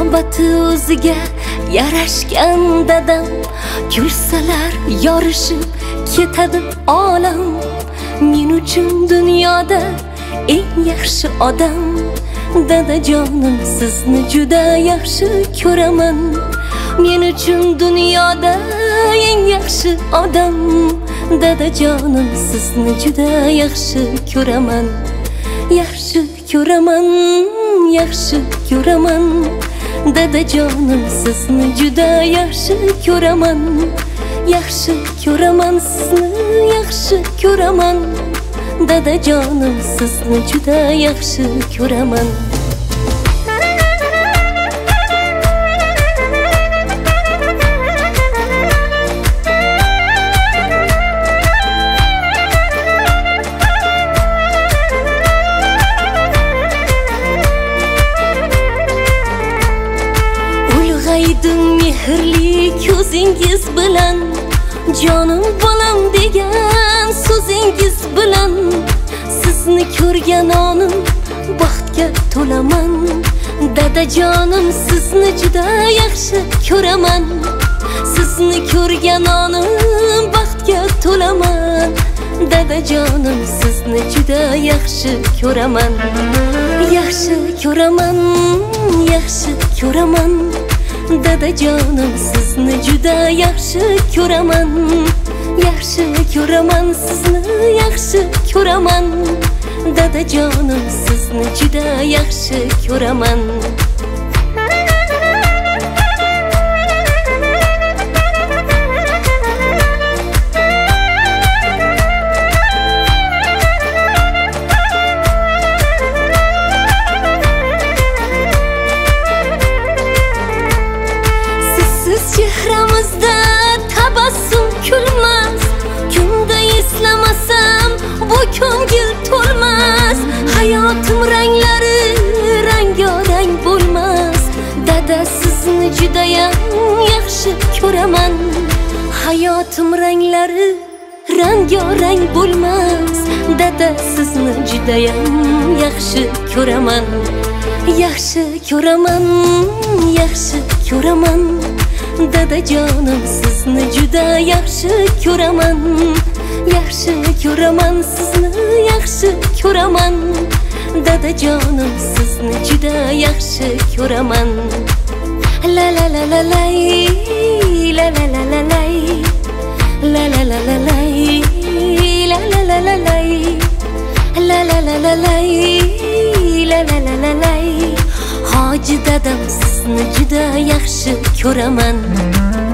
muhabbati o'ziga yarashgan dadam. Kulsalar yorishib ketadi olam. Men uchun dunyoda eng yaxshi odam. Dadajonim, sizni juda yaxshi ko'raman. Men uchun dunyoda eng yaxshi odam. Dadajonim, sizni juda yaxshi ko'raman. Yaxshi ko'raman, yaxshi ko'raman. Dadajonim, sizni juda yaxshi ko'raman. Yaxshi ko'raman, sizni yaxshi ko'raman. Dadajonim, sizni juda yaxshi ko'raman. Ulg'aydim mehrli ko'zingiz bilan, jonim bolam degan so'zingiz bilan. Sizni ko'rgan onim baxtga to'laman. Dadajonim, sizni juda yaxshi ko'raman. Sizni ko'rgan onim baxtga to'laman. Dadajonim, sizni juda yaxshi ko'raman. Yaxshi ko'raman, yaxshi ko'raman. Dadajonim, sizni juda yaxshi ko'raman. Yaxshi ko'raman, sizni yaxshi ko'raman. Dadajonim, sizni juda yaxshi ko'raman. Sizsiz chehramizda tabassum kulmas. Kunda eslamasam bu ko'ngil to'lmas. Hayotim ranglari rang-rang bo'lmas. Dada, sizni juda yaxshi ko'raman. Hayotim ranglari rang-rang bo'lmas. Dada, sizni juda yaxshi ko'raman. Yaxshi ko'raman, yaxshi ko'raman. Dadajonim, sizni juda yaxshi ko'raman. Yaxshi ko'raman, sizni yaxshi ko'raman. Dadajonim, sizni juda yaxshi ko'raman. La la la la la, la la la la la, la la la la la, la la la la la, la la la la la, la la la la la. Hoji dadam, sizni juda yaxshi ko'raman.